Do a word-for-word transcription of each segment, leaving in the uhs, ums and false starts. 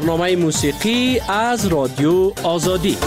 برنامه موسیقی از رادیو آزادی.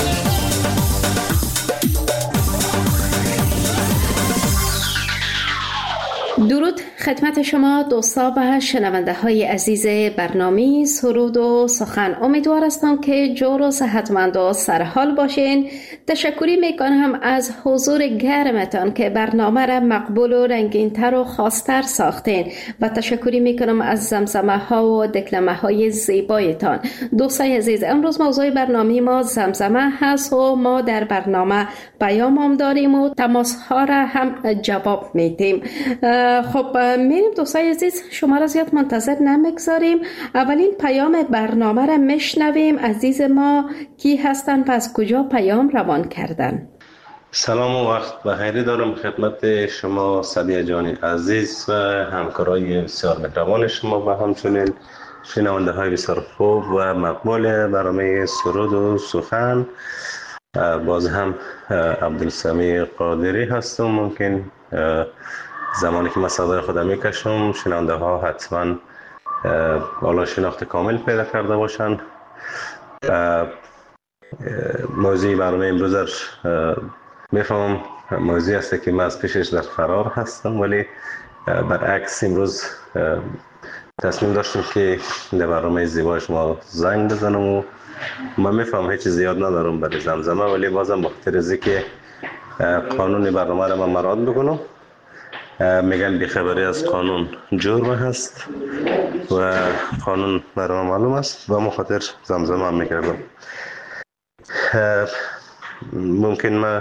درود خدمت شما دوستا و شنونده های عزیز برنامه سرود و سخن. امیدوار هستم که جور و صحتمند و سرحال باشین. تشکری میکنم از حضور گرمتان که برنامه را مقبول و رنگین‌تر و خاص‌تر ساختین و تشکری میکنم از زمزمه ها و دکلمه های زیبایتان. دوستای عزیز، امروز موضوع برنامه ما زمزمه هست و ما در برنامه پیام هم داریم و تماس ها را هم جواب میدیم. خب میریم دوستای عزیز، شما را زیاد منتظر نمیگذاریم. اولین پیام برنامه را میشنویم. عزیز ما کی هستن و از کجا پیام روان کردن؟ سلام و وقت بخیری دارم خدمت شما سعدیه جان عزیز و همکارای بسیار مهربان شما و همچنین شنونده های بسیار خوب و مقبول برنامه سرود و سخن. باز هم عبدالسمیع قادری هستم. ممکن زمانی که من صدای خودم میکشم شنونده ها حتما بالا شناخت کامل پیدا کرده باشن. موضوع برنامه امروز میفهمم موضوعی است که من از پیشش در فرار هستم، ولی برعکس امروز تصمیم داشتم که در برنامه زیبای شما زنگ بزنم و من میفهمم هیچ زیاد ندارم برای زمزمه، ولی بازم بخاطر از اینکه قانون برنامه را من مراعات بکنم. میگن بیخبری از قانون جرم هست و قانون برای من معلوم است و مخاطر زمزمه هم میکردم. ممکن من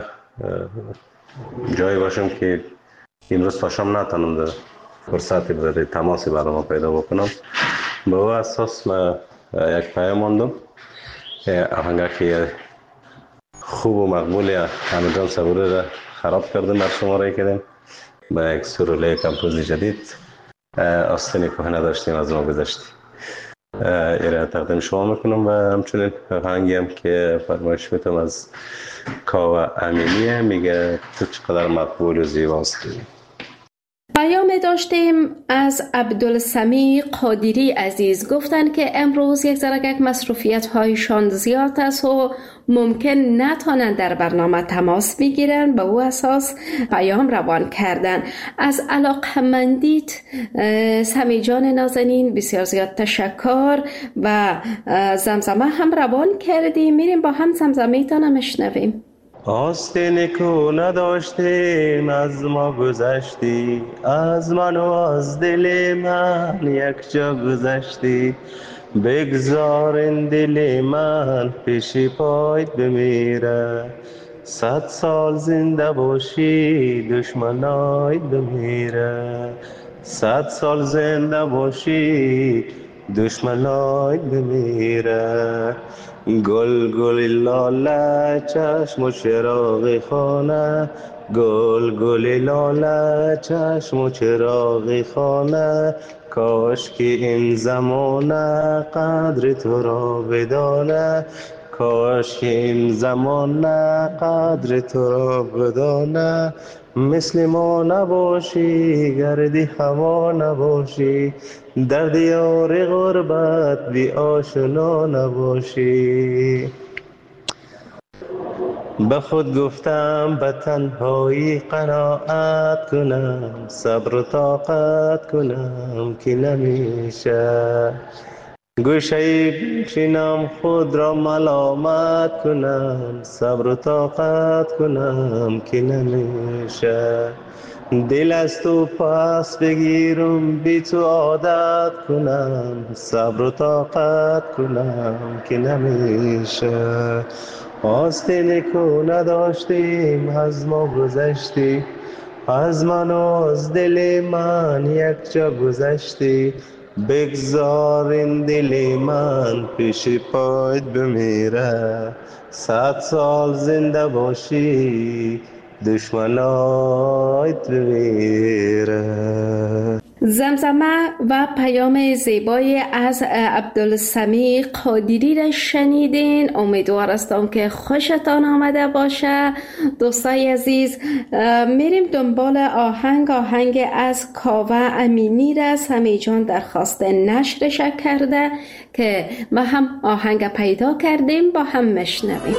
جایی باشم که امروز پاشم نتانم در فرصتی برای تماسی برای ما پیدا بکنم. به او اساس من یک پیام ماندم. آهنگه که خوب و مقبولی همه جان صبوری را خراب کردیم، بر شماره کردیم با یک سروله کمپوزی جدید. آستین کهنه داشتیم از ما گذشتی. ایره تقدیم شما میکنم و همچنین آهنگی هم که فرمایش میتونم از کاوه امینیه، میگه تو چقدر مقبول و زیباست. پیام داشتیم از عبدالسمیع قادری عزیز. گفتن که امروز یک ذره یک مصروفیت هایشان زیاد است و ممکن نتانند در برنامه تماس بگیرن، به او اساس پیام روان کردن. از علاقمندیت سمی جان نازنین بسیار زیاد تشکر و زمزمه هم روان کردیم. میریم با هم زمزمه تان میشنویم. آستین کو نداشتیم از ما گذشتی، از من و از دل من یک جا گذشتی. بگذارین دل من پیش پایت بمیره، صد سال زنده باشی دشمنایت بمیره. صد سال زنده باشی دشمنایت بمیره. گل گل لاله چشم و چراغ خانه، گل گل لاله چشم و چراغ خانه. کاش که این زمانه قدر تو را بدانه، کاش که این زمانه قدر تو را بدانه. مثل ما نباشی گردی هوا نباشی، در دیار غربت بی آشنا نباشی. به خود گفتم به تنهایی قناعت کنم، صبر و طاقت کنم که نمیشه. گوشه بنشینم خود را ملامت کنم، صبر و طاقت کنم که نمیشه. دل از تو پس بگیرم بی تو عادت کنم، صبر و طاقت کنم که نمیشه. آستین کو نداشتیم از ما گذشتی، از من و از دل من یک جا گذشتی. بگذارین دل من پیش پایت بمیره، صد سال زنده باشی دشمنایت بمیره. زمزمه و پیام زیبای از عبدالسمیع قادری را شنیدین. امیدوار هستم که خوشتان آمده باشه. دوستای عزیز، میریم دنبال آهنگ آهنگ از کاوه امینی را سمی جان درخواست نشرش کرده که ما هم آهنگ پیدا کردیم، با هم مشنویم.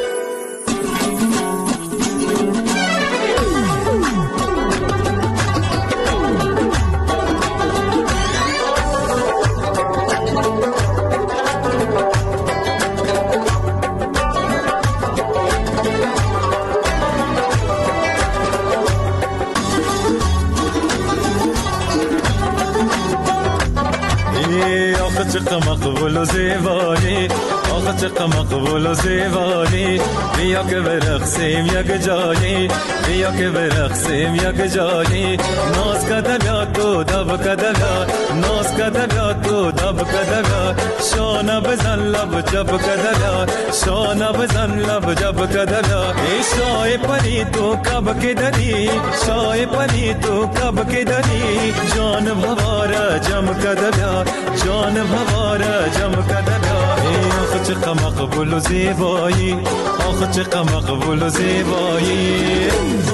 چقدر مقبول و زیبایی، آخه چقدر مقبول و زیبایی. بیا که برقصیم یک جایی، بیا که برقصیم یک جایی. ناز کده بیا تو دب کده بیا، ناز کده بیا تو دب کده بیا. شانه بزن لب جب کده بیا، شانه بزن لب جب کده بیا. ای شای پری تو کب که دری، شای پری تو کب که دری. جان بواره جم کده بیا، جان بواره جم کده بیا. ای آخه چقدر مقبول و زیبایی، آخه چقدر مقبول و زیبایی.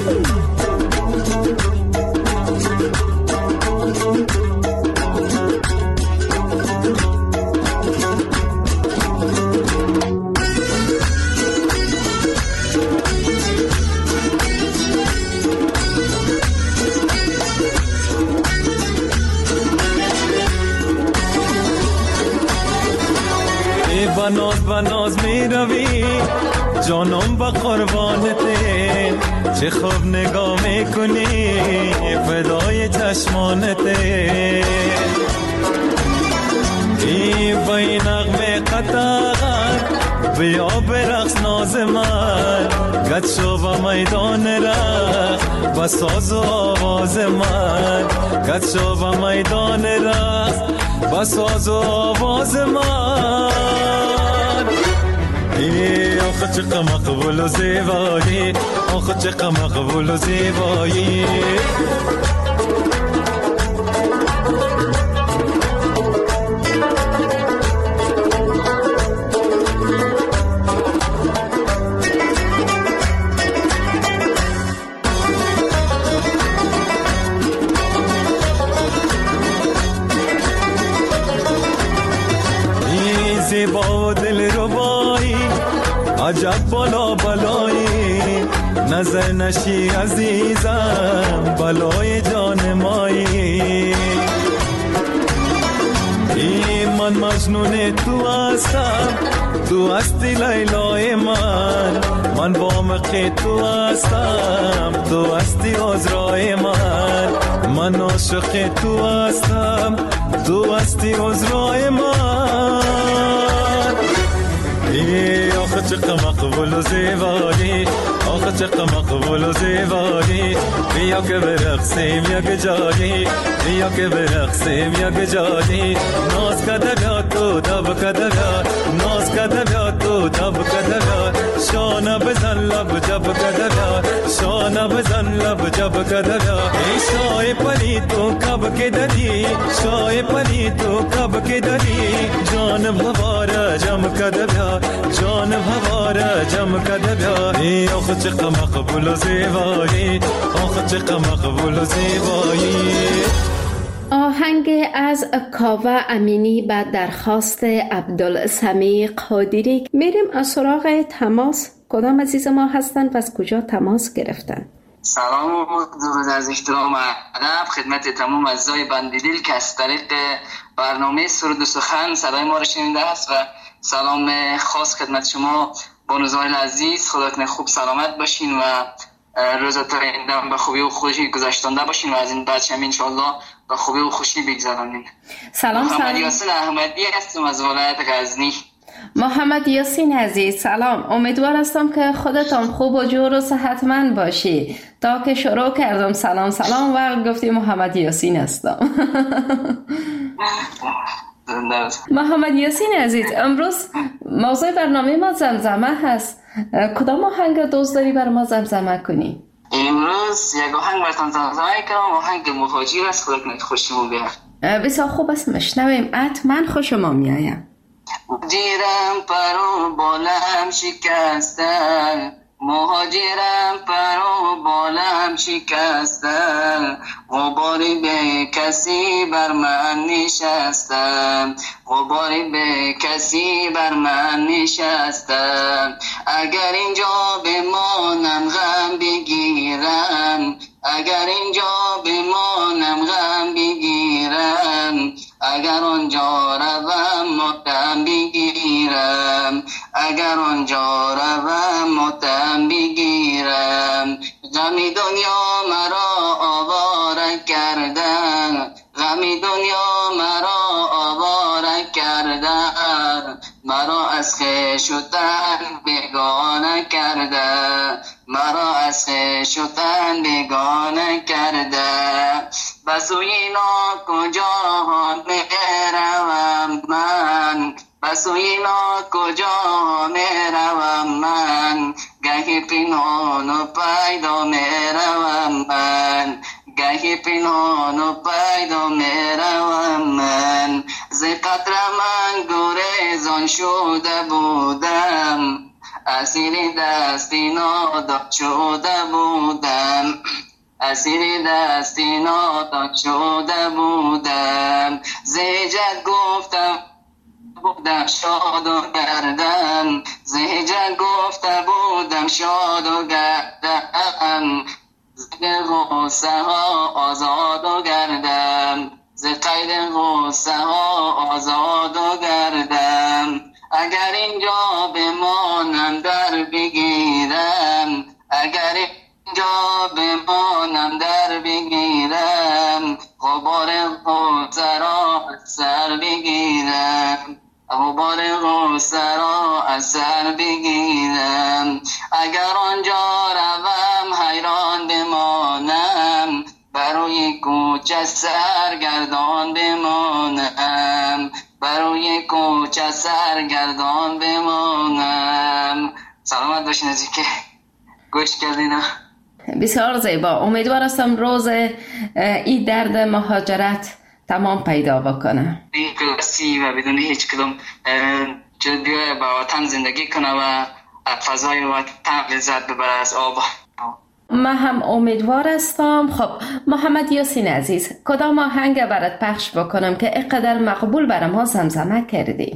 بناز بناز می روی جانم با قربانته، چه خوب نگاه می کنی فدای چشمانته. ای بای نغمه قطعات بیا برقص ناز من، گد شو با میدان رقص با ساز و آواز من. گد شو با میدان رقص با ساز و آواز من. ای آخه چقدر مقبول و زیبایی، آخه چقدر مقبول و زیبایی. ای زیبا و دل ربایی، عجب بالا بالایی. نظر نشی عزیزم بلای جان مایی. ای من مجنون تو هستم، تو هستی لیلای من. من با مخی تو هستم، تو هستی عذرای من. من عاشق تو هستم، تو هستی عذرای من. ای آخه چقدر مقبول و زیبایی، آخه چقدر مقبول و زیبایی. بیا که برقصیم یک جایی، بیا که برقصیم یک جایی. ناز کده بیا تو دب کده بیا، ناز کده بیا تو دب کده بیا. شانه بزن لب جب کده بیا، شانه بزن لب جب کده بیا. ای شای پری تو کب که دری، شای پری تو کب که دری. جان بواره جم کده بیا، جان بواره جم کده بیا. ای آخه چقدر مقبول و زیبایی، آخه چقدر مقبول و زیبایی. آهنگ از کاوه امینی به درخواست عبدالسمیع قادری. میریم از سراغ تماس. کدام عزیز ما هستن و از کجا تماس گرفتن؟ سلام و درود از احترام ادب خدمت تمام عزیزای بندیدل که از طریق برنامه سرود و سخن صدای ما را شنیده است. و سلام خاص خدمت شما بانوزایل عزیز. خدا کنه خوب سلامت باشین و روزتون به خوبی و خوشی گذشتنده باشین و از این بعد هم انشالله به خوبی و خوشی بگذرانین. سلام سلام. محمد یاسین احمدی هستم از ولایت غزنی. محمد یاسین عزیز سلام. امیدوار هستم که خودتان خوب و جور و صحتمند باشی. تا که شروع کردم سلام سلام و گفتی محمد یاسین هستم. محمد یاسین عزیز، امروز موضوع برنامه ما زمزمه هست. کدام آهنگ دوست داری بر ما زمزمه کنی؟ امروز یک آهنگ براتون زمزمه کنم. آهنگ مهاجر است. خدا کنه خوشیمون بیاد. بسیار خوب است، مشنویم. حتما خوشم میایم. مهاجرم پرو بالم شکستن، مهاجرم پرو بالم شکستن، غباری به کسی بر من نشستم، غباری به کسی بر من نشستم. اگر اینجا بمانم غم بگیرم، اگر اینجا بمانم غم بگیرم، اگر آنجا روم ماتم بگیرم، اگر آنجا روم ماتم بگیرم. غم دنیا مرا آواره کردن، غم دنیا مرا آواره کردن، مرا از خویش و تن بیگانه کرده، مرا از خویش و تن بیگانه کرده. به سوی ناکجا میروم من، به سوی ناکجا میروم من، گهی پنهان و پیدا میروم من، گهی پنهان و پیدا میروم من. ز قطر من گریزان شده بودم، اسیر دستی نادان شده بودم، اسیر دستی نادان شده بودم. زیجت گفتم بودم شاد و گردم، زیجت گفته بودم شاد و گردم، ز غصه ها آزاد و گردم، ز قید غصه ها آزاد و گردم. اگر اینجا بمانم در بگیرم، اگر اینجا بمانم در بگیرم، غبار غصه را از سر بگیرم، غبار غصه را از سر بگیرم. اگر آنجا روم حیران بمانم، بروی کوچه سرگردان بمانم، بروی کوچه سرگردان بمانم. سلامت باشین از اینکه گوش کردین. بسیار زیبا. امیدوار هستم روز این درد مهاجرت تمام پیدا بکنه، این کلاسی و بدون هیچ کدوم جدیه با وطن زندگی کنه و فضای وطن لذت ببره از آب. من هم امیدوار هستم. خب محمد یاسین عزیز، کدام آهنگ برات پخش بکنم که اینقدر مقبول برای ما زمزمه کردی؟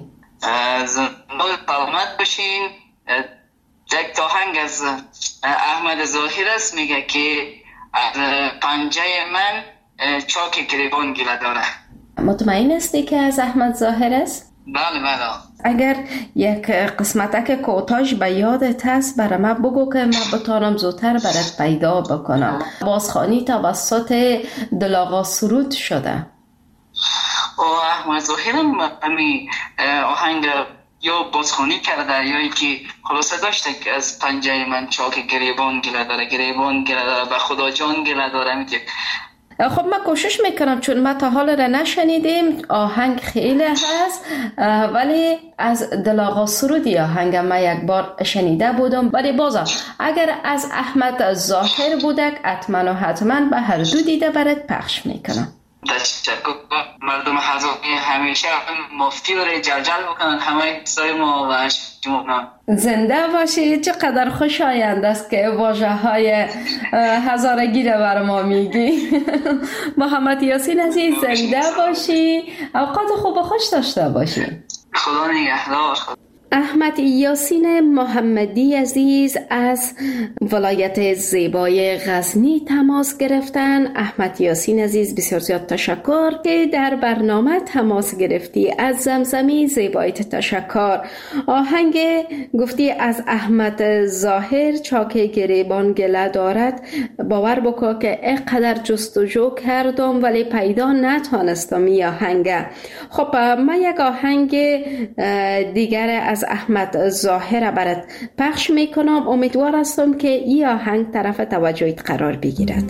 سلامت باشین. یک آهنگ از احمد ظاهر است، میگه که از پنجه من چاک گریبان گله داره. مطمئن هستی که از احمد ظاهر است؟ بله بله. اگر یک قسمتک کوتاش به یادت هست برای من بگو که من بتانم زودتر برات پیدا بکنم. بازخوانی توسط دلاغا سرود شده. او احمد ظاهر همی آهنگ یا بازخوانی کرده یا که خلاصه داشته که از پنجه من چاک گریبان گله داره، گریبان گله داره، به خدا جان گله داره. میگه خب من کوشش میکنم، چون ما تا حال را نشنیدیم، آهنگ خیلی هست ولی از دلاغا سرودی آهنگ ما یک بار شنیده بودم، ولی بازم اگر از احمد ظاهر بودک حتما و حتما به هر دو دیده برات پخش میکنم. تشکر. مردم حضاری همیشه مفتی رو جلجل بکنن، همه سای ما و شما زنده باشید. چقدر خوشایند است که واژه های هزارگی رو بر ما میگی. محمد یاسین عزیز زنده باشی، اوقات خوب و خوش داشته باشی. خدا نگهدار. احمد یاسین محمدی عزیز از ولایت زیبای غزنی تماس گرفتن. احمد یاسین عزیز بسیار زیاد تشکر که در برنامه تماس گرفتی. از زمزمی زیبایت تشکر. آهنگ گفتی از احمد ظاهر چاک گریبان گله دارد. باور بکن که اینقدر جستجو کردم ولی پیدا نتانستم این آهنگ. خب من یک آهنگ دیگر از احمد ظاهر برات پخش میکنم. امیدوار هستم که این آهنگ طرف توجهت قرار بگیرد.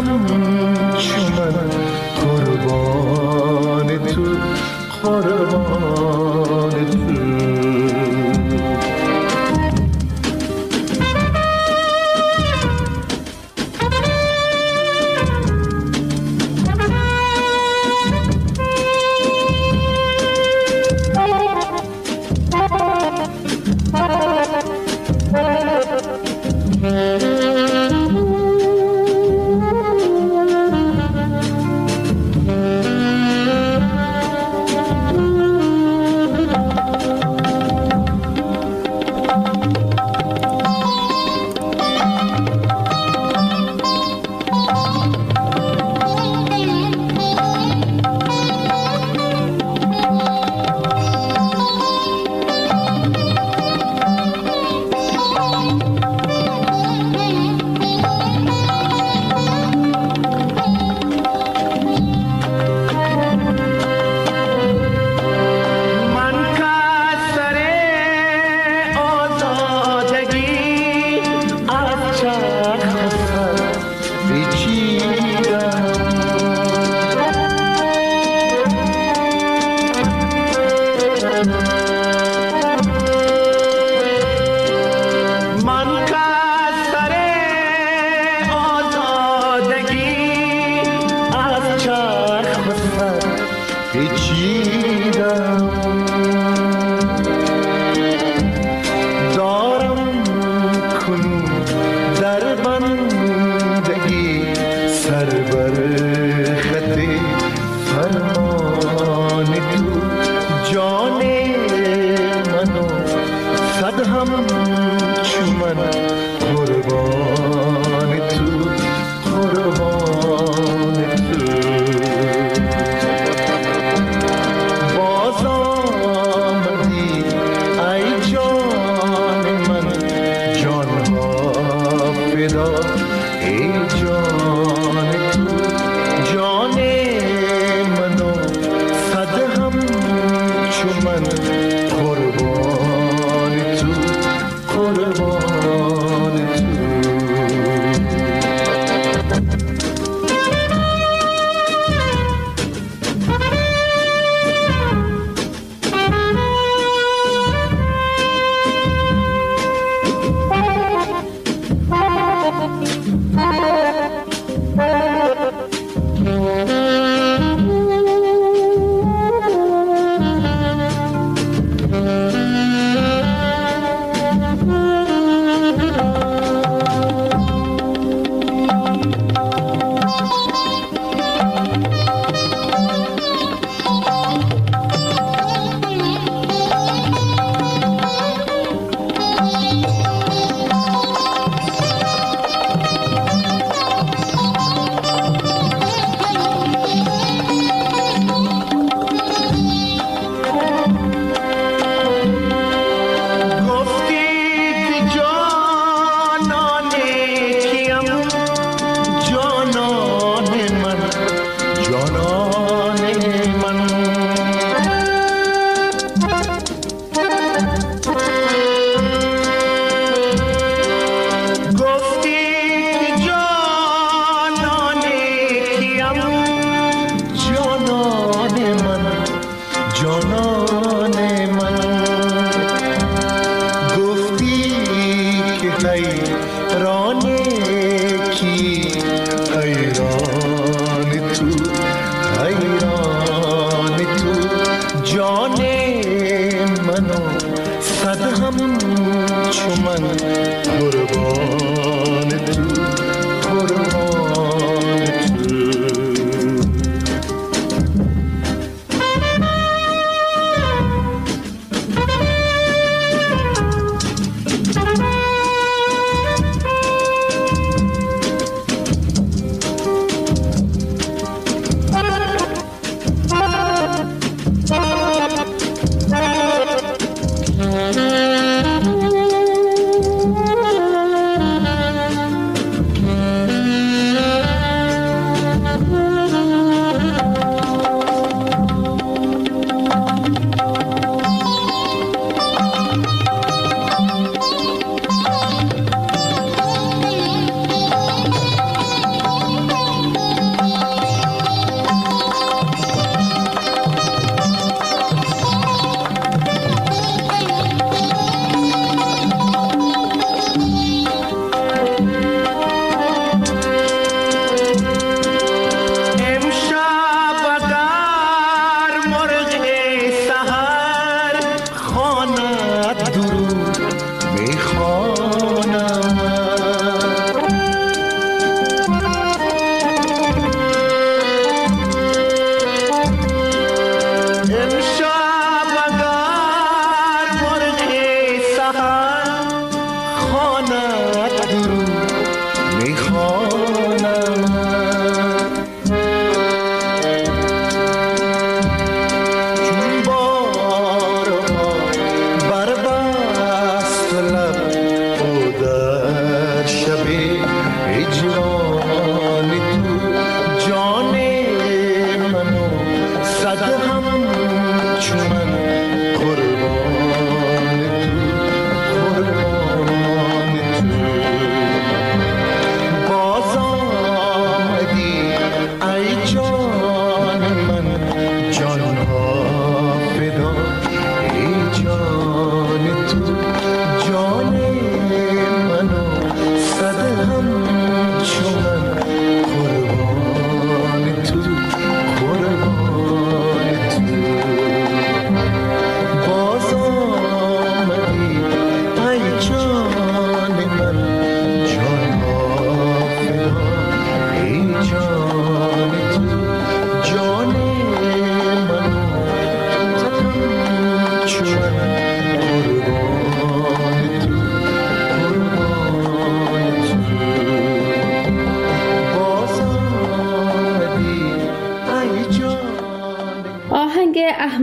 هم چون قربان تو قربان تو.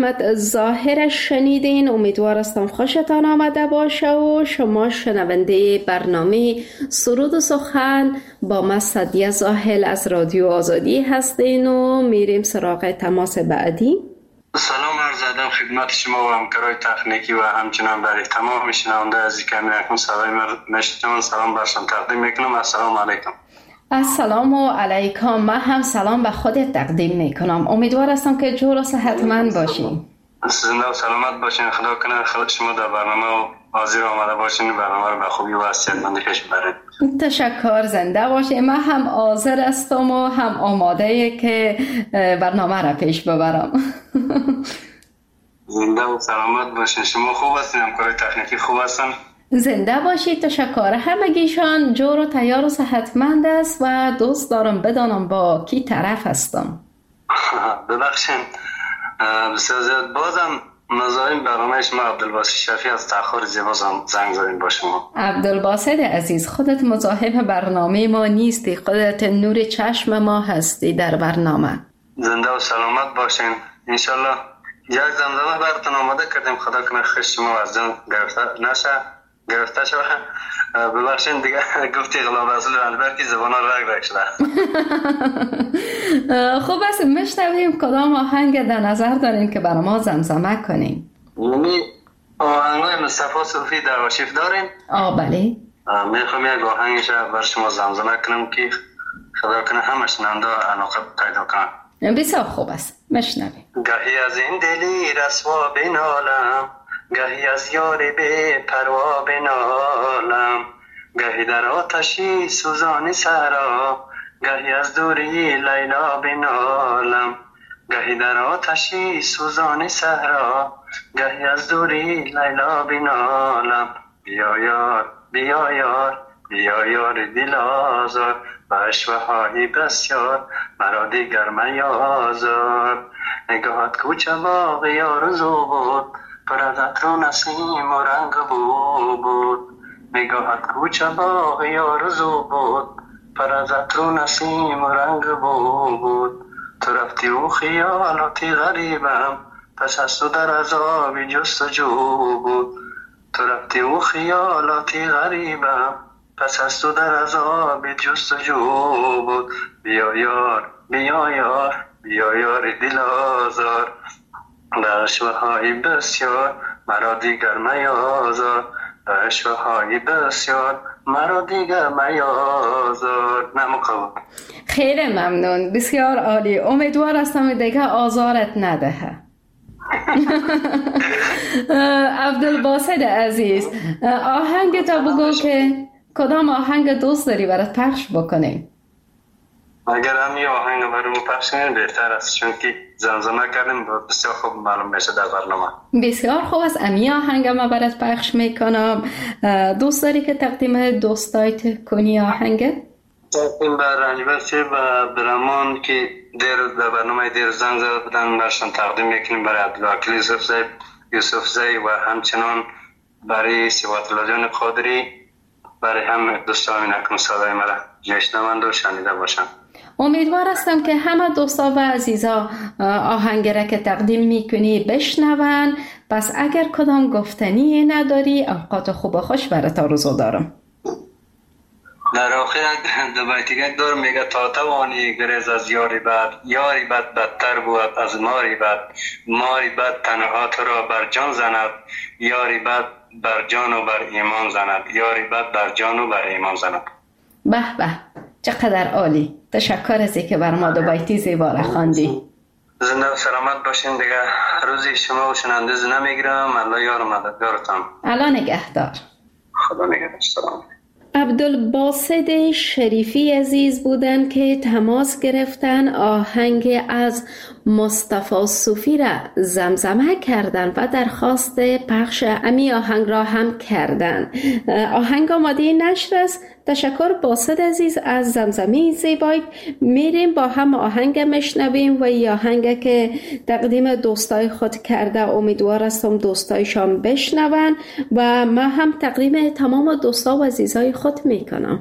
محمد ظاهر شنیدین. امیدوار هستم خوشتان آمده باشه و شما شنونده برنامه سرود و سخن با من سعدیه زاهل از رادیو آزادی هستین و میریم سراغ تماس بعدی. سلام عرض ادب خدمت شما و همکارای تکنیکی و همچنان برای تمام شنونده از کمی اکنون صدای من سلام برشان تقدیم میکنم. السلام علیکم. السلام علیکم. من هم سلام به خودت تقدیم میکنم. امیدوار هستم که جور و صحتمند باشین. زنده و سلامت باشین. خدا کنه خود شما در برنامه و حاضر آمده باشین، برنامه رو به خوبی و صحتمندی پیش ببرید. تشکر. زنده باشین. من هم حاضر هستم و هم آماده که برنامه را پیش ببرم. زنده و سلامت باشین. شما خوب هستین؟ همکارای تکنیکی خوب هستن؟ زنده باشید. تشکر. همگیشان جور و تیار و صحتمند است و دوست دارم بدانم با کی طرف هستم. ببخشید بسیار زیاد بازم مزاحم برنامه شما عبدالباسط شفیع از تأخیر زیبا زنگ زدیم با شما. عبدالباسط عزیز، خودت مزاحم برنامه ما نیستی، خودت نور چشم ما هستی در برنامه. زنده و سلامت باشین. انشالله یک زمزمه براتون آماده کردیم، خدا کنه خوش شما از جان گرفته نشه گرفته شو. ببخشید دیگه گفتی غلام رسول البرکی زبان رگ رگ شده. خب بس مشنویم کدام آهنگ در نظر دارین که برای ما زمزمه کنیم؟ یعنی آهنگای مصطفی صوفی در آرشیو دارین؟ آه بله. میخوام یک آهنگش بر شما زمزمه کنم که خدا کنه همه شنونده علاقه پیدا کنن. بسیار خوب است، مشنویم. گاهی از این دلی رسوا بنالم، گاهی از یار بی پروا بنالم، گاهی در آتشی سوزان سرا، گاهی از دوری لیلا بنالم، گاهی در آتشی سوزان صحرا، گاهی از دوری لیلا بنالم. بیا یار بیا یار بیا یار دل آزار، به اشوه‌های بسیار مرا دیگر میازار. نگاهت کوچه باغ آرزو بود، پر از عطر و نسیم و رنگ بود. نگاهت کوچه باغ آرزو بود، پر از عطر و نسیم و رنگ بود. تو رفتی و خیالاتی غریبم، پس از تو در عذاب جستجو بود. تو رفتی و خیالاتی غریبم، پس از تو در عذاب جستجو بود. بیا یار بیا یار بیا یار دل آزار، به اشوه‌های بسیار مرا دیگر میازار. به اشوه‌های بسیار مرا دیگر میازار. نمو خیلی ممنون، بسیار عالی. امیدوار هستم دیگه آزارت ندهه. عبدالباسط عزیز، آهنگ تا بگو که کدام آهنگ دوست داری برات پخش بکنیم؟ اگر هم یه آهنگ برای ما پخش کنیم بهتر است، چون که زمزمه کردیم بسیار خوب معلوم بشه در برنامه. بسیار خوب است، امی آهنگ ما برات پخش میکنم. دوست داری که تقدیم دوستایت کنی آهنگ؟ تقدیم به رنجبر و برمان که دیر در برنامه دیر زنگ زده بودن برشان تقدیم میکنیم، برای عبدالوکیل یوسف زی یوسف زی و همچنان برای سیوات الله جان قادری، برای هم دوستان اکنون صدای مرا میشنوند و شنیده باشند. امیدوار هستم که همه دوستا و عزیزا آهنگ را که تقدیم میکنی بشنون. پس اگر کدام گفتنی نداری، اوقات خوب و خوش برات آرزو دارم. در آخر دو بیتیگه دور میگه تا توانی گریز از یاری بد، یاری بد بدتر بود از ماری بد، ماری بد تنها تو را بر جان زند، یاری بد بر جان و بر ایمان زند، یاری بد بر جان و بر ایمان زند. به به، چقدر عالی. تشکر از اینکه بر ما دو بیتی زیبا را خواندی. زنده و سلامت باشین. دیگه روزی شما و شنونده زنده میگیرم. الله یار و مددگارتان. الله نگهدار. خدا نگهدار. سلام. عبدالباسط شریفی عزیز بودن که تماس گرفتن، آهنگ از مصطفی صوفی را زمزمه کردن و درخواست پخش امی آهنگ را هم کردن. آهنگ آماده نشر است. تشکر باسط عزیز از زمزمه زیبایی. میریم با هم آهنگ مشنویم و این آهنگ که تقدیم دوستای خود کرده، امیدوار هستم دوستایشان بشنون و من هم تقدیم تمام دوستا و عزیزای خود میکنم.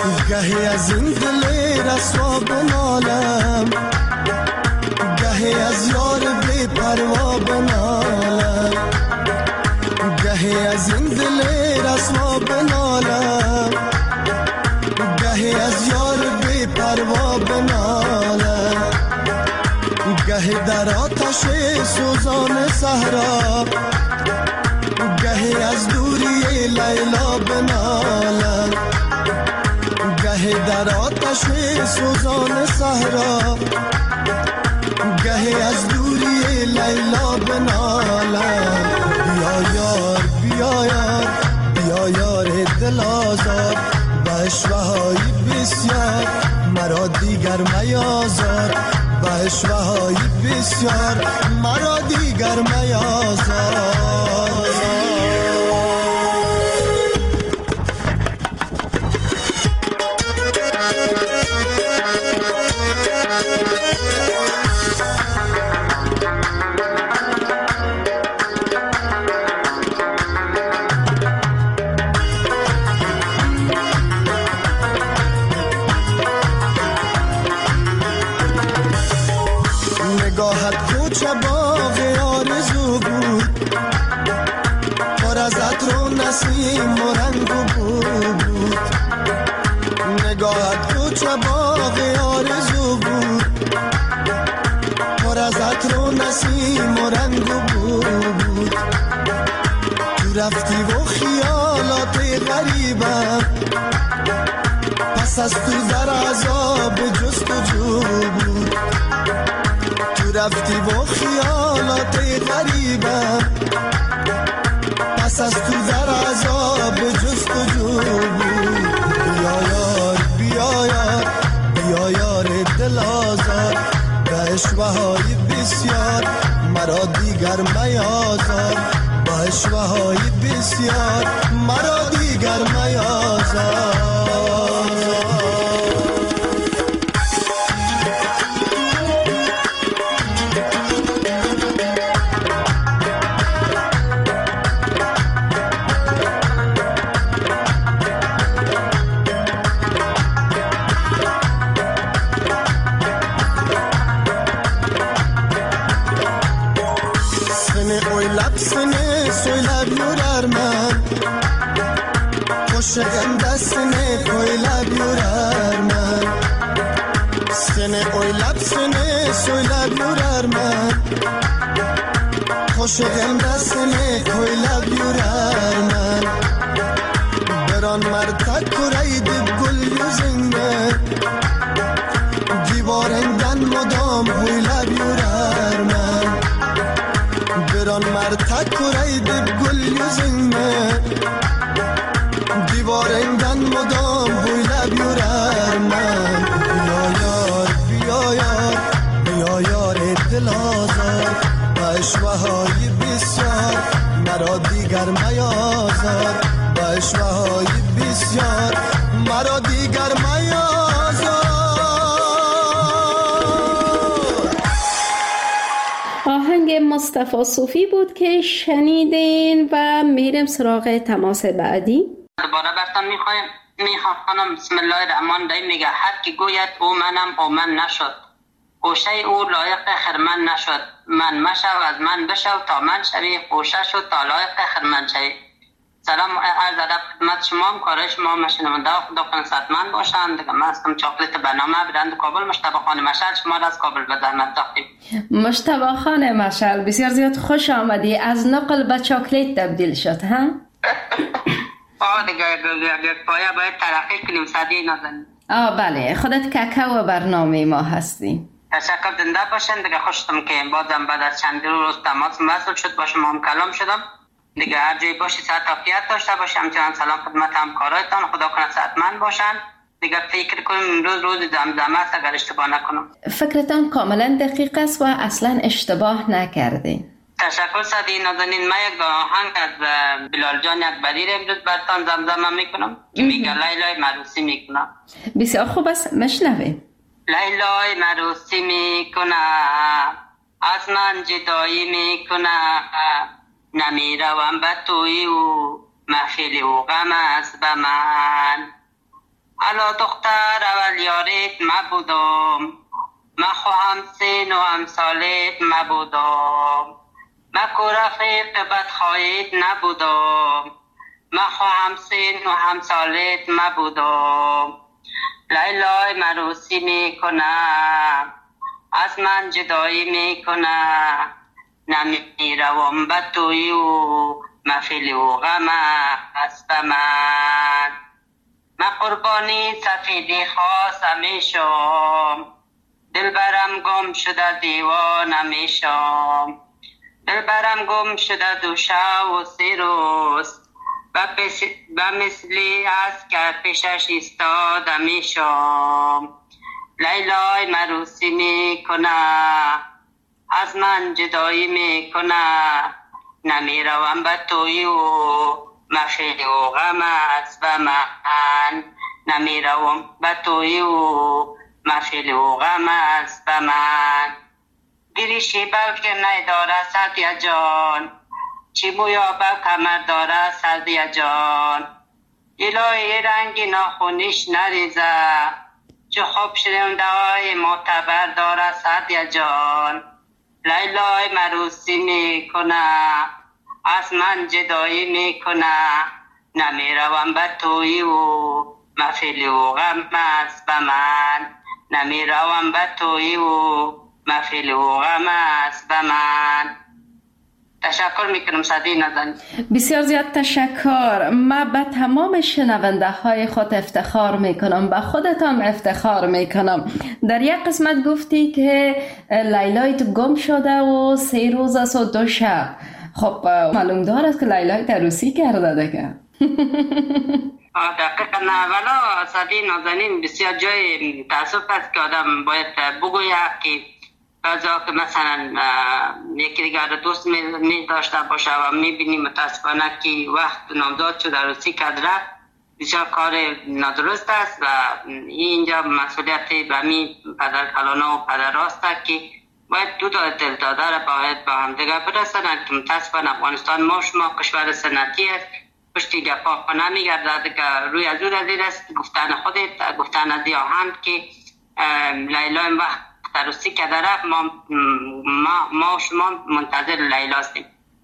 گهی از این دل رسوا بنالم، گهی از یار بی پروا بنالم، گهی از این دل رسوا بنالم، گهی از یار بی پروا بنالم، گهی در آتش سوزان صحرا، گهی از دوری لیلا بنالم، گهی در آتش سوزان صحرا، گهی از دوری لیلا بنالم. بیا یار بیا یار بیا یار دل آزار، به اشوه‌های بسیار مرا دیگر میازار، به اشوه‌های بسیار مرا دیگر میازار. نگاهت کوچه باغ آرزو بود، پر از عطر و نسیم و رنگ و بو بود. نگاهت کوچه باغ آرزو بود، پر از عطر و نسیم و رنگ و بو بود. تو رفتی و خیالات غریبم، پس از تو در عذاب جستجو بود. تو رفتی و خیالات غریبم، پس از تو در عذاب جستجو بود. بیا یار بیا یار بیا یار دل آزار، به اشوه‌های بسیار مرا دیگر میازار، به اشوه‌های بسیار مرا دیگر میازار. Şekem destine koyla yurar men, seni oylap seni söylep yurar men. Şekem destine koyla yurar men, bir an mertek kuraydı gül yüzünde, divarından mudam koyla yurar men. Bir an mertek kuraydı gül yüzünde, دیوارندن مدام بویلب یورر من. بیا یار بیا یار بیا یار دل آزار، به اشوه‌های بسیار مرا دیگر میازار، به اشوه‌های بسیار مرا دیگر میازار. آهنگ مصطفی صوفی بود که شنیدین و میریم سراغ تماس بعدی. دوباره برتان میخوایم میخوانم. بسم الله الرحمن الرحیم. میگه هر کی گوید او منم او من نشد، گوشه او لایق خرمن نشد. من مشو از من بشو تا من شوی، گوشه شد تا لایق خرمن شوی. سلام عرض ادب خدمت شما، کارای شما مشنونده خدا کنه صحتمند باشند. دیگه من هستم چاکلت برنامه برند کابل، مجتبی خان مشعل. شما را از کابل به زحمت تقدیم. مجتبی خان مشعل بسیار زیاد خوش آمدی. از نقل به چاکلت تبدیل شد ها؟ آه دیگه یک پایه باید ترقی کنیم، صدی نزنیم. آه بله، خودت ککو برنامه ما هستی. تشکر، زنده باشین. دیگه خوشتم که بازم بعد از چند روز تماس وصل شد، با شما هم کلام شدم. دیگه هر جایی باشی صحت عافیت داشته باشی. همچنان سلام خدمت همکارایتان، خدا کنه صحتمند باشن. دیگه فکر کنیم امروز روز زمزمه است اگر اشتباه نکنم. فکرتان کاملا دقیق است و اصلا اشتباه نکردین. تشکر سعدی نازنین. من یک آهنگ از بلال جان اکبری را امروز براتان زمزمه میکنم که میگه لیلای مروسی میکنم. بسیار خوب است، مشنویم. لیلای مروسی میکنه از من جدایی میکنه، نمیروم به توی او محفل او غم است به من. الا دختر اول یاریت مبودم، مخواهم سین و همسالت مبودم، مکو رفیق بدخواهیت نبودم، مخواهم سین و همسالت مبودم. لیلای مروسی میکنم، از من جدایی میکنم، نمی روم به توی و مفیل و غم است به من. من قربانی سفیدی خواست میشم، دل برم گم شده دیوانه میشم، دل برم گم شده دو شب و سه روز، و مثلی است که پیشش ایستاده میشم. لیلای مروسی میکنه، از من جدایی میکنه، نمی روم به توی و مخیل و غم است به من. نمی روم به توی و مخیل و غم است به من. گریشی بلکه نداره سعدیه جان، چی مویا به کمر داره سعدیه جان. الهی رنگی ناخونیش نریزه، چه خوب شنونده های معتبر داره سعدیه جان. لیلای مروسی میکنه، از من جدایی میکنه، نمی روم به توی و مفیل و غم است به من. نمی روم به توی و مفیل و غم است به من. تشکر میکنم سعدی نازنین. بسیار زیاد تشکر. من به تمام شنونده های خود افتخار میکنم، به خودتم افتخار میکنم. در یک قسمت گفتی که لیلایت گم شده و سه روز است و دو شب. خب معلوم دارد که لیلایت عروسی کرده دیگه. دقیقا. اولا سعدی نازنین بسیار جای تاسف است که آدم باید بگوید که بعضا که مثلا یکی دیگر دوست می داشته باشه و می بینیم متاسفانه که وقت نامزاد شد عروسی کرده، بسیار کار نادرست است و اینجا مسئولیت به می پدر کلانا و پدر راست است که باید دو تا دل داده را باید با هم دیگر برسنند که متاسفانه افغانستان ما شما کشور سنتی است، پشتی گپا نمی گردد که روی از او دلیل است گفتن خودت گفتن از آهن که لیلا وقت عروسی که داره ما, ما, ما شما منتظر لیلا هستیم.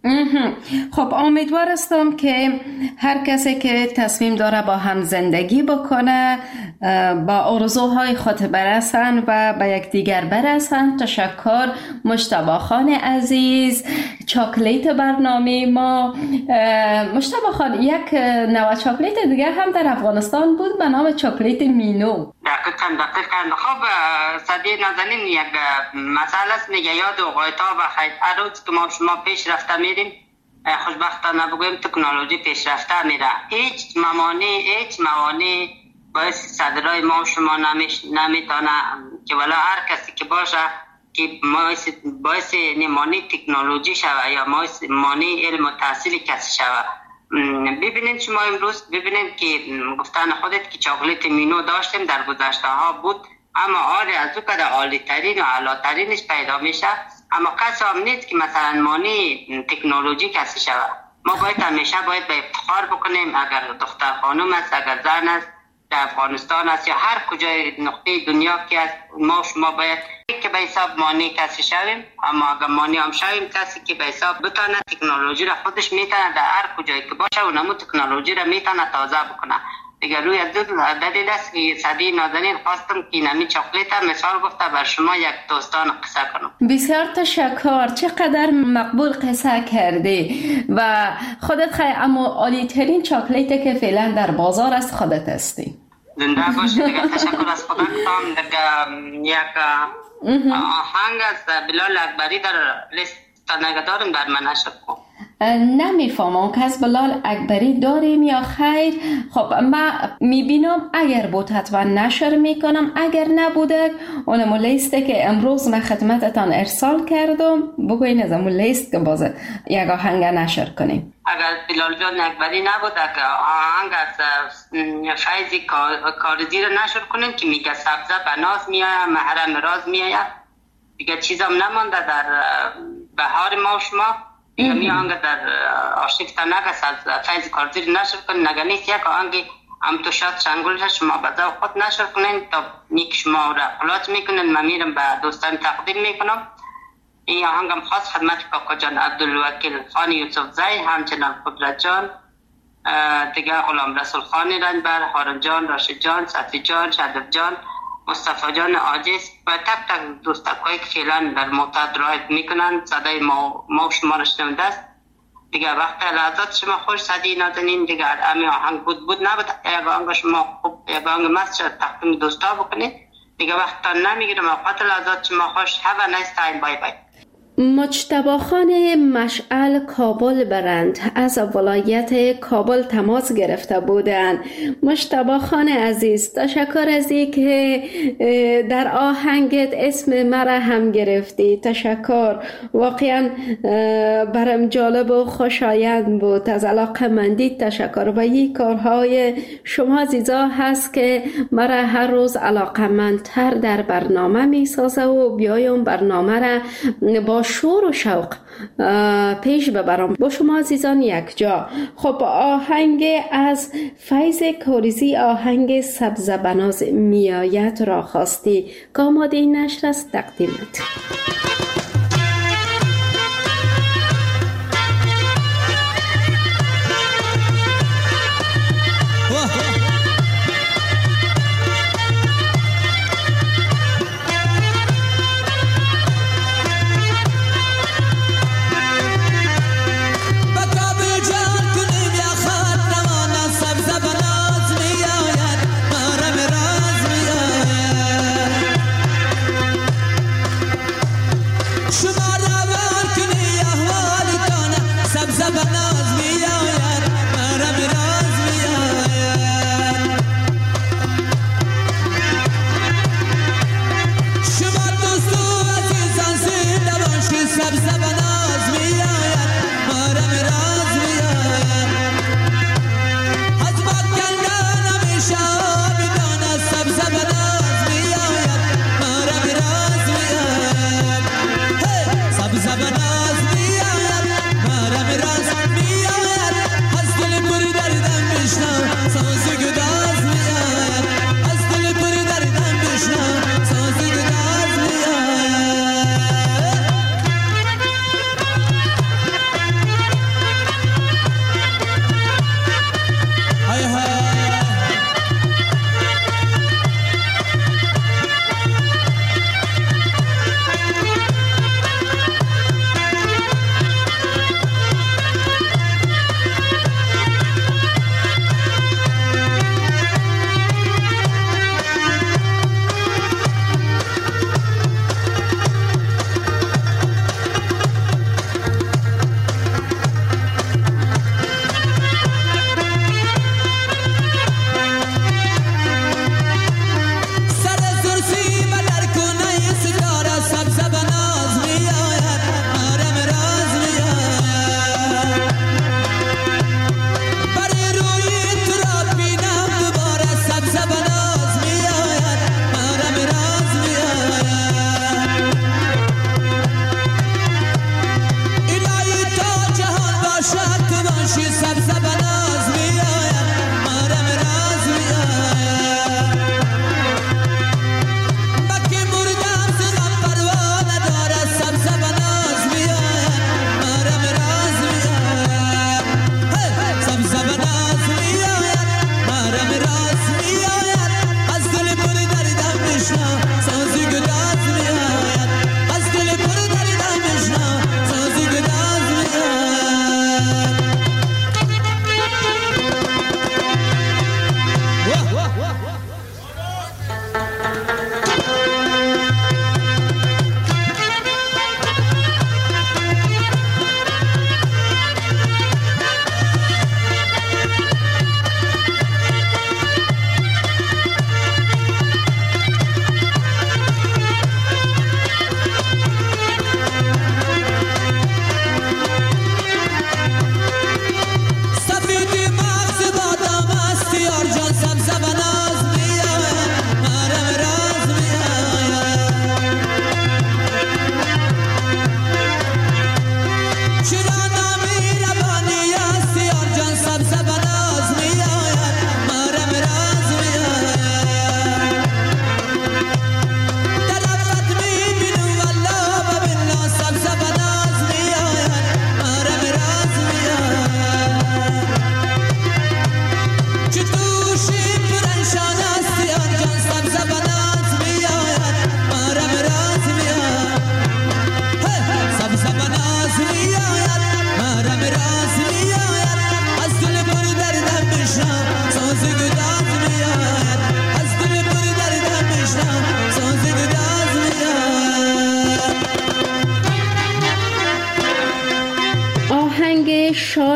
خب امیدوار هستم که هر کسی که تصمیم داره با هم زندگی بکنه با آرزوهای خود برسن و به یک دیگر برسن. تشکر مجتبی خان عزیز، چاکلیت برنامه ما. مجتبی خان، یک نوع چاکلیت دیگه هم در افغانستان بود به نام چاکلیت مینو. دقیقاً دقیقاً. خب سعدی نازنین، یک مسئله است میگه یاد اوقایتا و خیر هر روز که ما شما پیش رفته میریم، خوشبختانه بگویم تکنولوژی پیش رفته میره، هیچ ممانی هیچ موانی باعث صدرای ما شما نمیتونه که ولی هر کسی که باشه که باعث نمانی تکنولوژی شوه یا مانی علم و تحصیل کسی شوه. ببینید شما امروز ببینید که گفتن خودت که چاکلیت مینو داشتیم در گذشته ها بود، اما آل از او که عالی ترین و اعلی ترینش پیدا میشه، اما کسی هم نیست که مثلا مانی تکنولوژی کسی شود. ما باید همیشه باید به افتخار بکنیم اگر دختر خانم است، اگر زن است، در افغانستان است یا هر کجای نقطه دنیا که است، ما شما باید که به حساب مانی کسی شویم، اما اگر مانی هم شویم کسی که به حساب بتانه تکنولوژی را خودش میتونه در هر کجایی که باشه و نمو تکنولوژی را میتونه تازه بکنه دیگه. روی از دلیل است که سعدی نازنین خواستم که نمی چاکلیت مثال گفته بر شما یک داستان قصه کنم. بسیار تشکر، چقدر مقبول قصه کردی و خودت خیلی اما عالی ترین چاکلیتی که فعلا در بازار است خودت هستی. زنده باشی دیگه. تشکر از خودتان. دیگه یک آهنگ از بلال اکبری در لیست نگه داریم در من نشر کن. نمیفهمم که از بلال اکبری داریم یا خیر. خب من میبینم اگر بود حتما نشر میکنم، اگر نبوده اونمو لیسته که امروز من خدمتتان ارسال کردم بگوین از امو لیست که باز یک آهنگ نشر کنیم. اگر بلال جان اکبری نبود اگر آهنگ از فیضی کارزی رو نشر کنیم که میگه سبزه بناز میآید محرم راز میآید، دیگه چیزام نمانده در بهار ما شما دیگه می آنگه در آرشیف تا نگست از فیض کارزی نشر کنی نگه نیست. یک آنگه هم تو شاید چنگول شما به ذوق خود نشر کنین تا نیک شما را قلات میکنن. من میرم به دوستان تقدیم میکنم. این آهنگم خاص خدمت کاکا جان عبدالوکیل خان یوسف زی، همچنان قدرت جان، دیگر غلام رسول خان رنجبر، هارون جان، راشد جان، صفی جان، شادب جان، مصطفی جان عاجز و تک تک دوستکایی که فعلا در معتاد راه میکنن. صدای ما ما شما را شنونده است. دیگه وقت لحظات شما خوش صدی نازنین. دیگه امی آهنگ بود بود نبود، یک آهنگ شما خوب یک آهنگ مست شد تقدیم دوستا بکنید. دیگه وقت تا نمیگیرم. وقت لحظات شما خوش. have a nice time. بای بای. مجتبی خان مشعل کابل برند از ولایت کابل تماس گرفته بودند. مجتبی خان عزیز، تشکر از این که در آهنگت اسم مرا هم گرفتی. تشکر، واقعا برام جالب و خوشایند بود. از علاقه‌مندی تشکر. و این کارهای شما عزیزا هست که مرا هر روز علاقه‌مندتر در برنامه می سازه و بیایم برنامه را با شور و شوق پیش ببرم با شما عزیزان یک جا. خب آهنگ از فیض کوریزی، آهنگ سبز بناز میآید را خواستی که آماده این نشر است تقدیمت.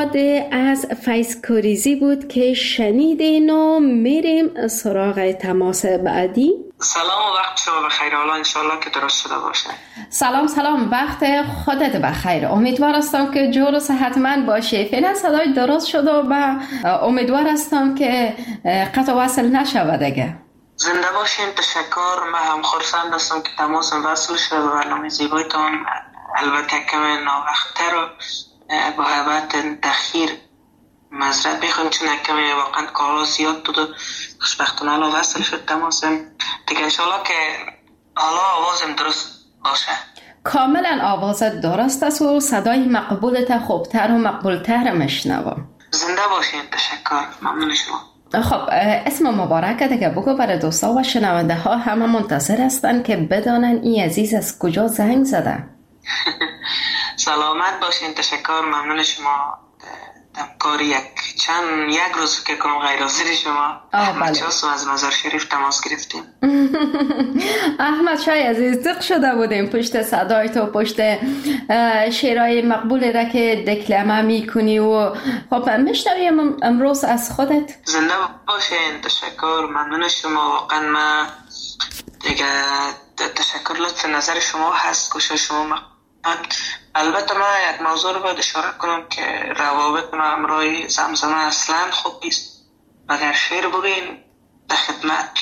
افتاده از فیض کوریزی بود که شنیدین و میریم سراغ تماس بعدی. سلام و وقت شما بخیر. حالا انشالله که درست شده باشه. سلام سلام، وقت خودت بخیر. امیدوار هستم که جور و صحتمند باشی. فعلا صدای درست شده و امیدوار هستم که قطع وصل نشود. اگه زنده باشین. تشکر. من هم خرسند هستم که تماسم وصل شده به برنامه زیبایتان. البته کم ناوقته رو با حبت تخییر مذرت بخوایم چون کمی واقعا کارها زیاد بود و خوشبختانه حالا وصل شد تماسم دیگه. انشالله که حالا آوازم درست باشه. کاملا آوازت درست است و صدای مقبولت خوبتر و مقبولتر میشنوم. زنده باشین. تشکر. ممنون شما. خب اسم مبارک دیگه بگو برای دوستا و شنونده ها. همه منتظر هستن که بدانن این عزیز از کجا زنگ زده. سلامت باشین. تشکر. ممنون شما. کاری یک چند یک روز که کنم غیر حاضر شما احمد شاه از مزار شریف تماس گرفتیم. احمد شاه عزیز، دق شده بودیم پشت صدای تو، پشت شعرهای مقبول را که دکلمه میکنی و خب میشنویم امروز از خودت. زنده باشین. تشکر. ممنون شما. واقعا من دیگه تشکر. لطف نظر شما هست. کوشش شما مقبول. البته من یک موضوع رو باید اشاره کنم که روابط ما امروی زمزمه اصلا خوب نیست. اگر شعر بگین در خدمت.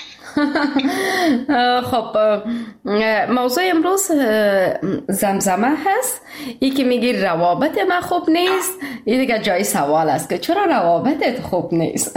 خب موضوع امروز زمزمه هست. ای که میگی روابط ما خوب نیست، این دیگه جای سوال است که چرا روابطت خوب نیست؟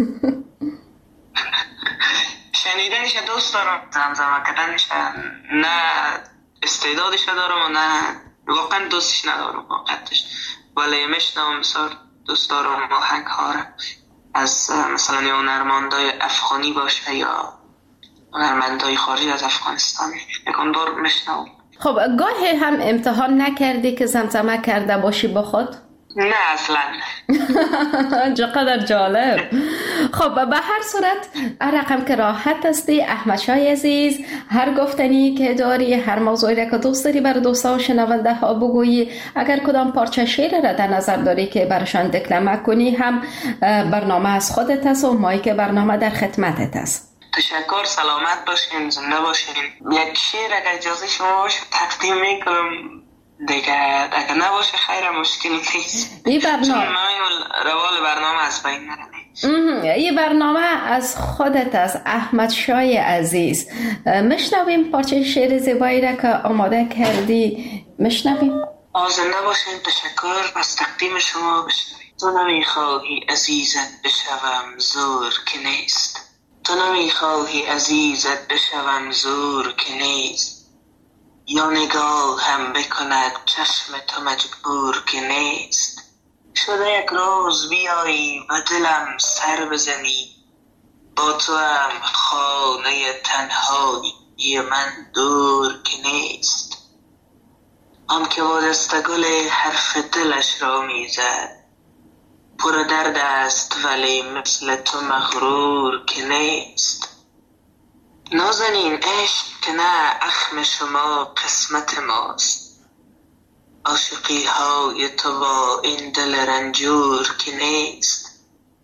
شنیدنش دوست دارم، زمزمه کردنش نه استعدادش دارم و نه واقعا دوستش ندارم واقعتش، ولی میشنوم بسیار دوست دارم آهنگ ها را از مثلا یا هنرمندای افغانی باشه یا هنرمندای خارجی از افغانستان یکم بار میشنوم. خب گاهی هم امتحان نکردی که زمزمه کرده باشی با خود؟ نه اصلا. چقدر جالب. خب به هر صورت رقم که راحت هستی احمد شاه عزیز، هر گفتنی که داری، هر موضوعی را که دوست داری برای دوستا و شنونده ها بگویی، اگر کدام پارچه شعر را در نظر داری که برشان دکلمه کنی هم برنامه از خودت است و مایی که برنامه در خدمتت است. تشکر. سلامت باشین. زنده باشین. یک شعر اگر اجازه شما باشه تقدیم میکنم دیگه، اگه نباشه خیره مشکل نیست. این برنامه چون من روال برنامه از بین نرمه. این برنامه از خودت است احمد شاه عزیز. مشنویم پارچه شعر زیبایی را که آماده کردی. مشنویم. آزنده باشین. تشکر. پس تقدیم شما بشنویم. تو نمیخواهی عزیزت بشوم زور که نیست، تو نمیخواهی عزیزت بشوم زور که نیست، یا نگاه هم بکند چشم تو مجبور که نیست، شده یک روز بیایی و دلم سر بزنی، با تو هم خانه تنهایی من دور که نیست، آن که با دست گل حرف دلش را میزد، پر درد است ولی مثل تو مغرور که نیست، نازنین عشق که نه اخم شما قسمت ماست، عاشقی های تو با این دل رنجور که نیست،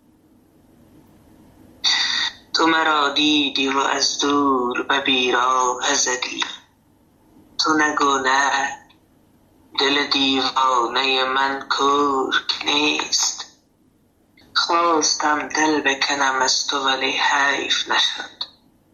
تو مرا دیدی و از دور به بیراه زدی، تو نگو نه دل دیوانه من کور که نیست، خواستم دل بکنم از تو ولی حیف نشد،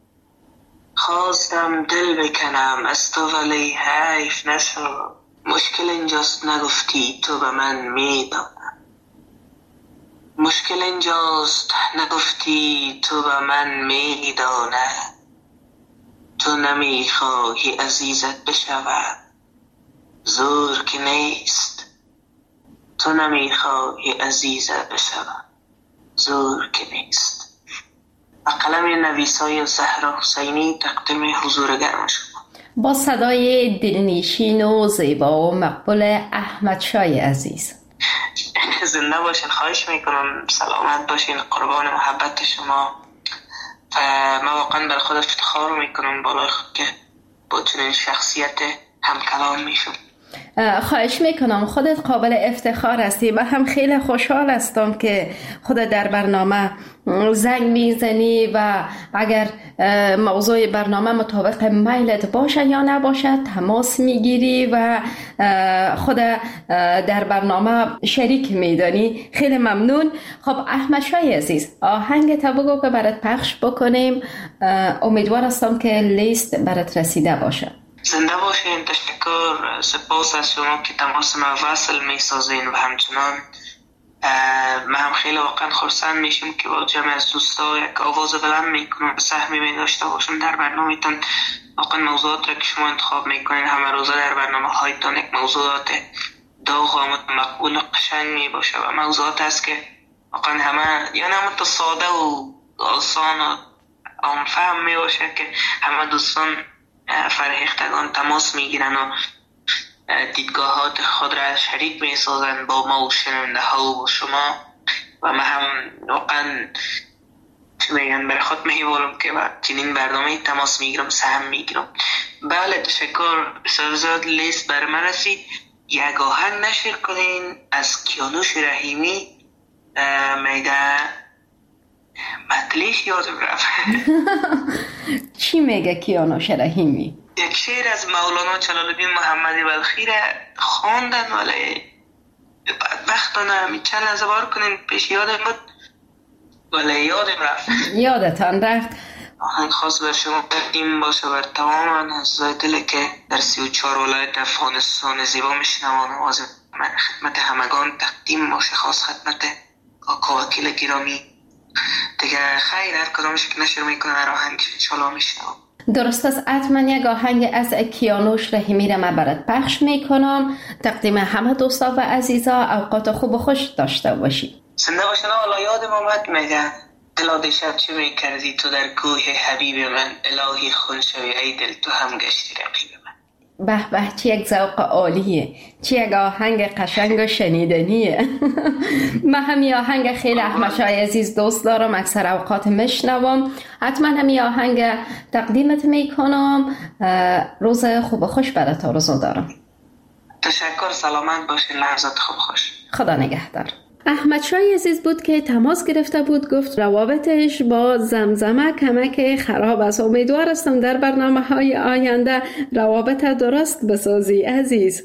خواستم دل بکنم از تو ولی حیف نشد، مشکل اینجاست نگفتی تو به من میدانم، مشکل اینجاست نگفتی تو به من میدانم، تو نمیخواهی عزیزت بشود زور که نیست، تو نمیخواهی عزیزت بشود زور که نیست. و قلم نویسای زهرا حسینی تقدیم حضور گرم شما با صدای دلنشین و زیبا و مقبول احمد شاه عزیز. زنده باشین. خواهش میکنم. سلامت باشین. قربان محبت شما. و من واقعا بر خود افتخار میکنم بالای خود که با چنین شخصیت هم کلام میشم. خواهش میکنم، خودت قابل افتخار هستی. من هم خیلی خوشحال هستم که خودت در برنامه زنگ میزنی و اگر موضوع برنامه مطابق میلت باشه یا نباشه تماس میگیری و خود در برنامه شریک میدانی. خیلی ممنون. خب احمد شای عزیز، آهنگ تا بگو که برات پخش بکنیم. امیدوار هستم که لیست برات رسیده باشه. زنده باشین. تشکر، سپاس از شما که تماس ما وصل می سازین و همچنان من هم خیلی واقعا خرسند میشم که با جمع از دوستا یک آواز بلند میکنم، سهمی می داشته باشم در برنامه تان. واقعا موضوعات را که شما انتخاب میکنین همه روزه در برنامه هایتان یک موضوعات داغ و مقبول و قشنگ می باشه و موضوعات هست که واقعا همه یا نمت ساده و آسان و آن فهم می باشه که همه دوستان فرهیختگان تماس میگیرن و دیدگاهات خود را شریک میسازن با ما و شنونده ها و شما و من هم واقعا میگن برای خود میوالم که با چنین برنامه تماس میگیرم، سهم میگیرم. بله تشکر. بسیار زیاد لیست بر من رسید. یک آهنگ نشر کنین از کیانوش رحیمی میده مطلیش یادم رفت. چی میگه کیانوش رحیمی؟ یک شعر از مولانا جلال الدین محمدی بلخی را خواندن ولی بدبختانه همین چند لحظه بار کنین پیش یادم بود ولی یادم رفت. یادتان رفت. آهنگ خاص بر شما تقدیم باشه بر تمام عزیزای دل که در سی و چهار ولایت افغانستان زیبا میشنوان. آواز من خدمت همگان تقدیم باشه، خاص خدمت کاکا وکیل گرامی دیگه. خیر هر کدامش که نشر میکنه هر آهنگش انشالله میشنوم. درست است. حتما یک آهنگ از کیانوش رحیمی را من برات پخش میکنم. تقدیم همه دوستا و عزیزا اوقات خوب و خوش داشته باشی. زنده باشن. حالا یادم آمد میگه دلا دیشب چه میکردی تو در کوه حبیب من، الهی خون شوی ای دل تو هم گشتی رقیب من. به به، چه یک ذوق عالیه، چه یک آهنگ قشنگ و شنیدنیه. من همین آهنگ خیلی احمد شای عزیز دوست دارم، اکثر اوقات میشنوم. حتما همین آهنگ تقدیمت میکنم. روز خوب و خوش برات آرزو دارم. تشکر. سلامت باشین. لحظات خوب خوش. خدا نگهدار. احمد شای عزیز بود که تماس گرفته بود، گفت روابطش با زمزمه کمک خراب است. امیدوار هستم در برنامه های آینده روابط درست بسازی عزیز.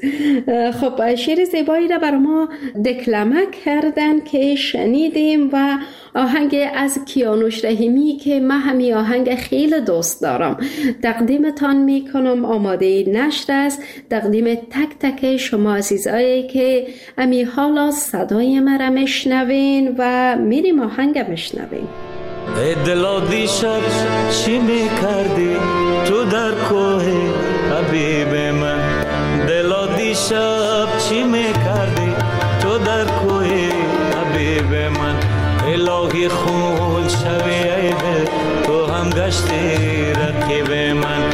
خب شعر زیبایی را بر ما دکلمه کردن که شنیدیم و آهنگ از کیانوش رحیمی که من همی آهنگ خیلی دوست دارم تقدیمتان میکنم. آماده نشر است. تقدیم تک تک شما عزیزایی که امی حالا صدای مرا میشنوین و میریم آهنگ میشنوین. ای دلا دیشب چی میکردی تو در کوه حبیب من، دلا دیشب چی میکردی تو در کوه حبیب من، الهی خون شوی ای دل تو هم گشتی رقیب من،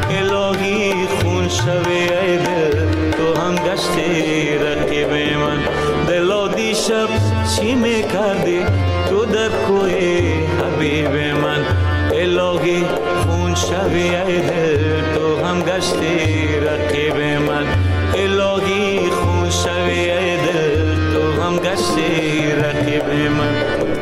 الهی خون شوی ای دل تو هم گشتی رقیب من، دلا دیشب چی میکردی تو در کوه حبیب من، الهی خون شوی ای دل تو هم گشتی رقیب من، الهی خون شوی ای دل تو هم گشتی رقیب من.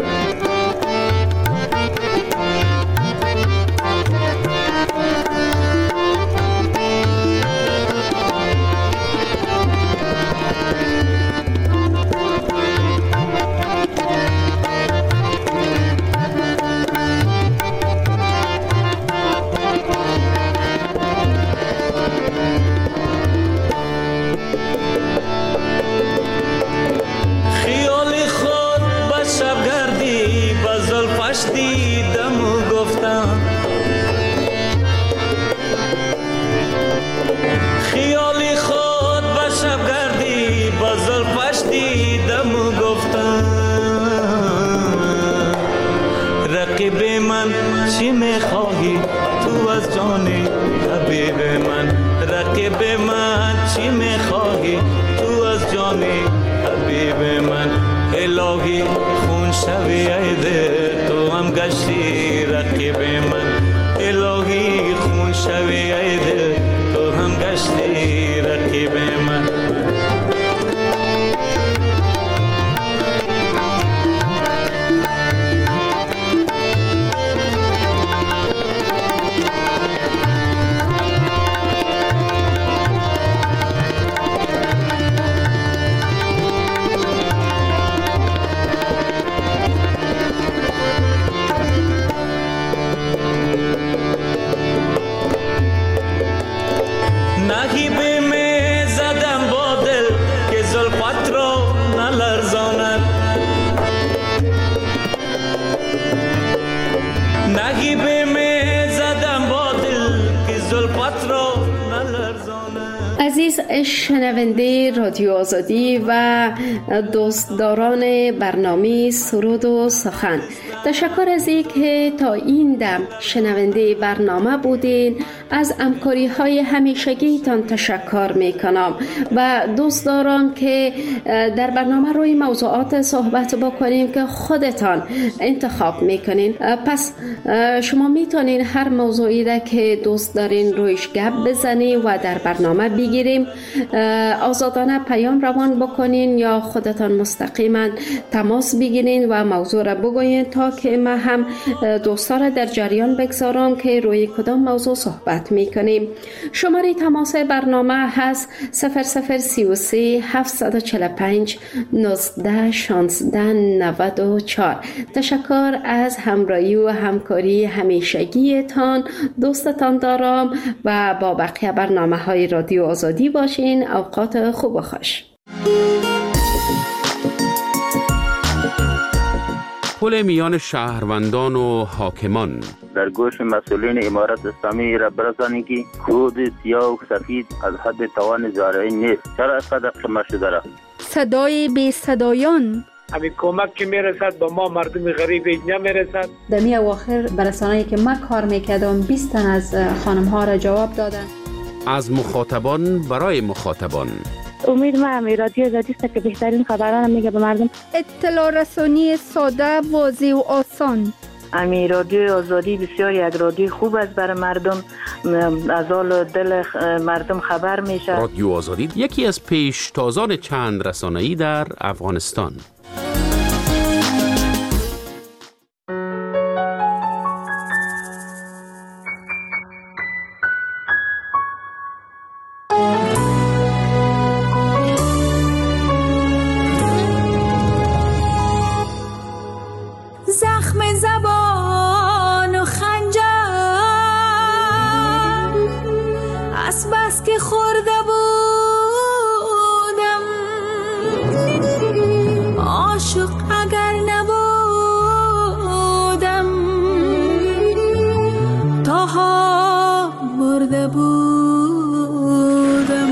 چی میخواهی تو از جان حبیب من، رقیب من چی میخواهی تو از جان حبیب من، الهی خون شوی ای دل تو هم گشتی رقیب من، الهی خون شوی ای دل تو هم گشتی رقیب من. عزیز شنونده رادیو آزادی و دوستداران برنامه سرود و سخن، تشکر از اینکه تا این دم شنونده برنامه بودین. از همکاری های همیشگی تان تشکر می کنم و دوست دارم که در برنامه روی موضوعات صحبت بکنیم که خودتان انتخاب می کنین. پس شما می تونین هر موضوعی را که دوست دارین رویش گپ بزنین و در برنامه بگیریم. آزادانه پیام روان بکنین یا خودتان مستقیما تماس بگیرین و موضوع را بگوین تا که ما هم دوستا را در جریان بگذارم که روی کدام موضوع صحبت میکنیم. شماره تماس برنامه هست صفر صفر سی و سه هفتصد و چهل و پنج نوزده شانزده نود و چهار. تشکر از همراهی و همکاری همیشگی تان. دوستتان دارم و با بقیه برنامه های رادیو آزادی باشین. اوقات خوب و خوش. پل میان شهروندان و حاکمان در گوش مسئولین امارت اسلامی را برسانید که خود سیاه و سفید از حد توان زارعی نیست. چرا از قدر قمه شده را؟ صدای بی صدایان همین کمک که میرسد با ما مردم غریب اینجا میرسد. در می اواخر برسانه‌ای که من کار میکردم بیست تن از خانم ها را جواب دادن. از مخاطبان برای مخاطبان. امید من رادیو آزادی است که بهترین خبران میگه به مردم. اطلاع رسانی ساده، واضح و آسان. امی رادیو آزادی بسیار یک رادیو خوب است برای مردم، از حال دل مردم خبر میشه. رادیو آزادی یکی از پیشتازان چند رسانه‌ای در افغانستان. زخم زبان و خنجر از بس که خورده بودم عاشق اگر نبودم تاها برده بودم.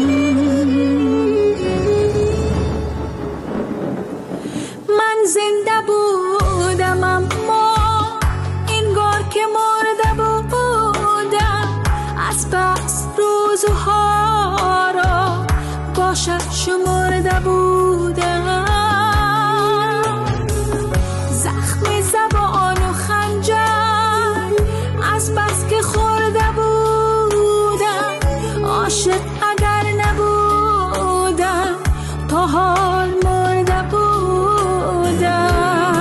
من زنده بودم اما انگار که مرده بودم، از بس روزها را باشد شمرده بودم. زخم زبان و خنجر از بس که خورده بودم عاشق اگر نبودم تا حال مرده بودم.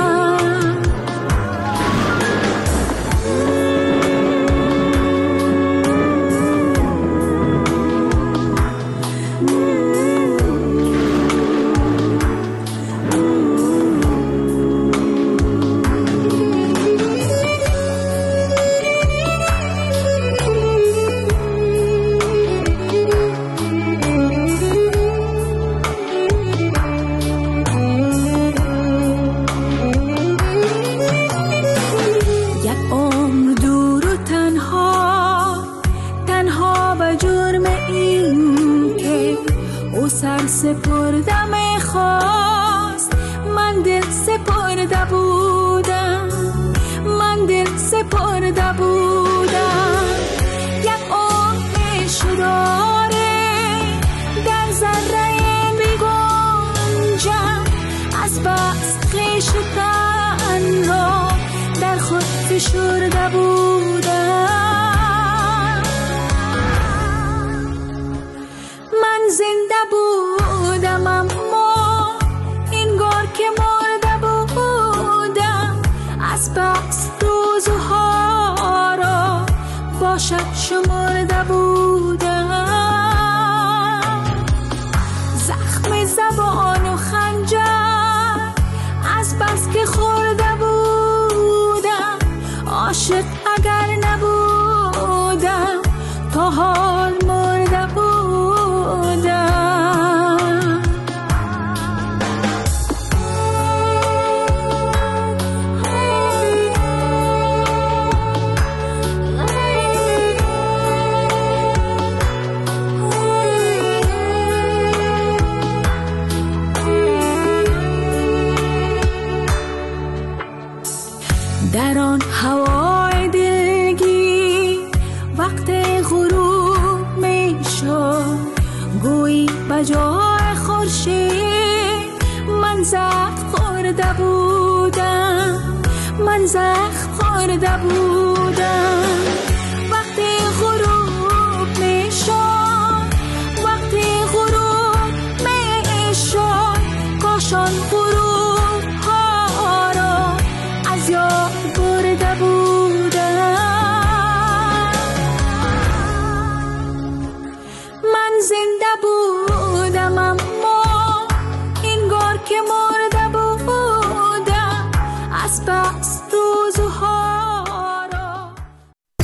سپردم خواست من دل سپرده بودم، من دل سپرده بودم. یک آتش داره در ذره بیگنجم، از بس خویش تن را در خود فشرده بودم. من زنده بودم اما انگار که مرده بودم، از بس روزها را باشد شمرده بودم. زخم زبان و خنجر از بس که خورده بودم عاشق اگر نبودم تا حال مرده بودم. وجاه خورشید من زخم خورده بودم، من زخم خورده بودم.